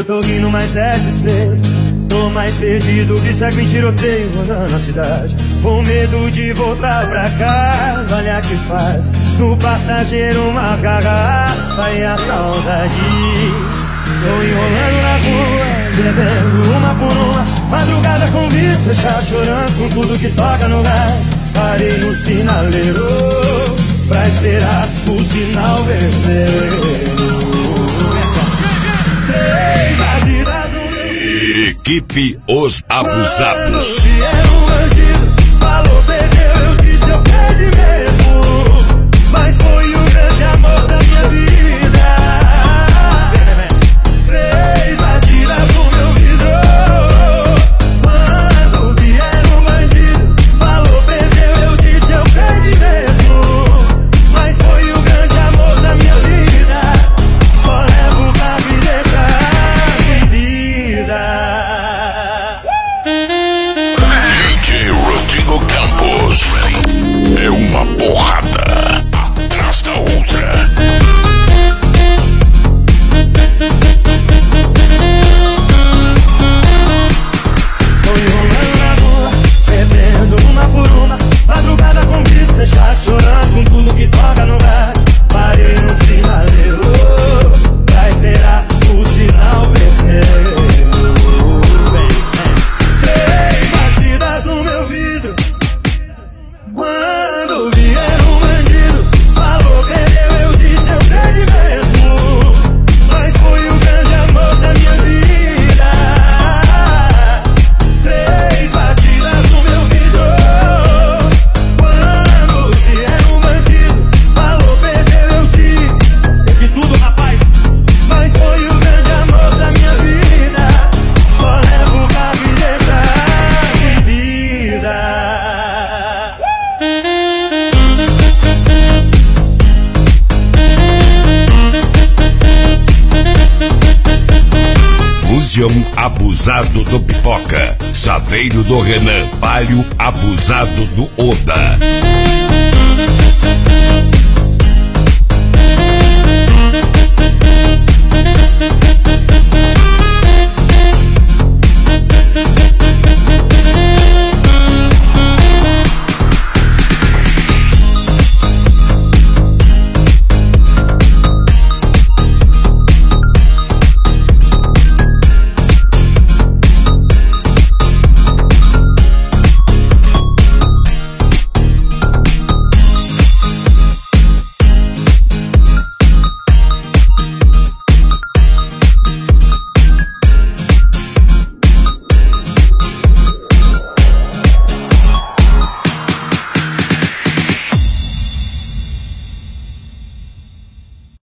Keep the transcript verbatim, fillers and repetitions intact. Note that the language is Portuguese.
eu tô rindo, mas é desespero. Tô mais perdido que segue em tiroteio rodando a cidade, com medo de voltar pra casa. Olha que faz no passageiro umas garrafas e a saudade. Tô enrolando na rua, bebendo uma por uma, madrugada com vidro fechado, chorando com tudo que toca no gás. Parei no sinaleiro pra esperar o sinal vermelho. Equipe Os Abusados. Vieram um bandido, falou perdeu, eu disse eu perdi mesmo, mas foi o grande amor da minha vida. Três batidas no meu vidro. Quando vieram um bandido, falou perdeu, eu disse eu perdi mesmo, mas foi o grande amor da minha vida. Só levo pra me deixar sem vida. Rodrigo Campos. É uma porrada atrás da outra. Tô enrolando na rua, bebendo uma por uma, madrugada com vidro fechado, chorando com tudo que toca no ar. Parei no sinaleiro pra esperar o sinal vermelho. Três batidas no meu vidro. Quando vieram um bandido, falou perdeu, eu disse eu perdi mesmo, mas foi o grande amor da minha vida. Três batidas no meu vidro. Quando vieram um bandido, falou perdeu, eu disse eu fiz tudo, rapaz, mas foi o grande amor da minha vida. Só levo pra me deixar sem vida. Fusion Abusado do Pipoca, Saveiro do Renan, Palio Abusado do Oda.